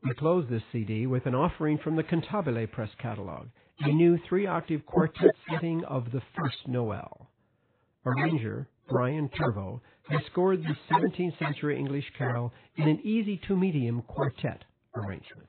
We close this CD with an offering from the Cantabile Press catalog, a new 3-octave quartet setting of The First Noel. Arranger, Brian Turvo, has scored this 17th century English carol in an easy to medium quartet arrangement.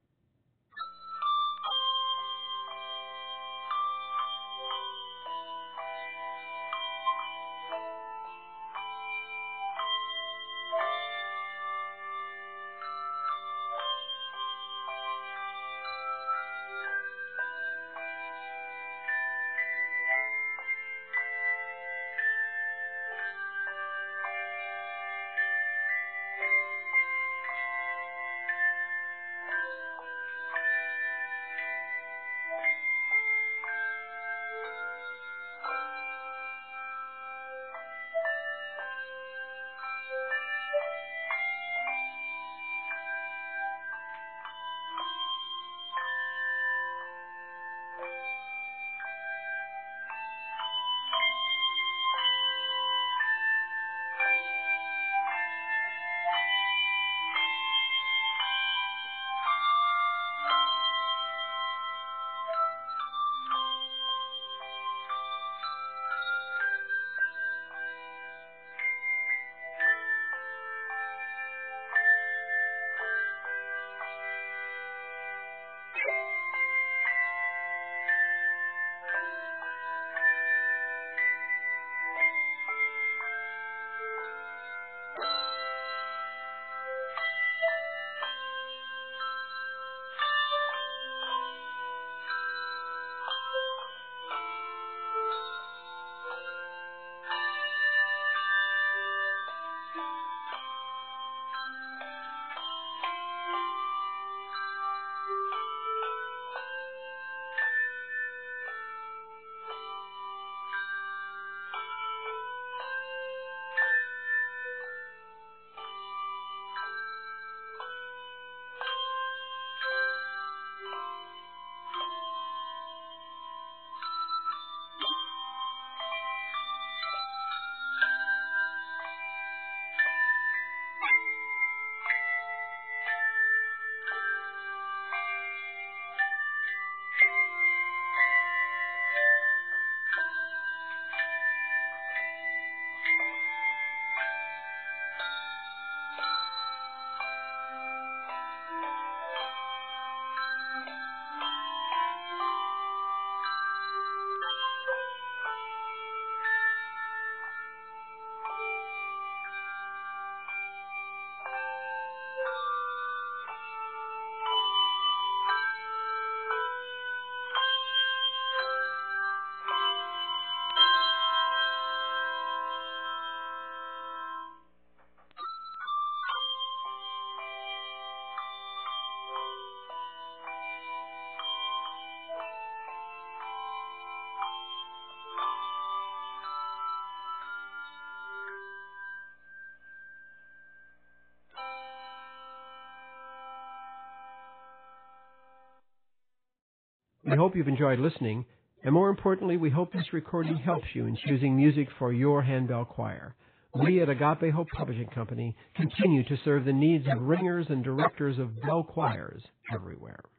We hope you've enjoyed listening, and more importantly, we hope this recording helps you in choosing music for your handbell choir. We at Agape Hope Publishing Company continue to serve the needs of ringers and directors of bell choirs everywhere.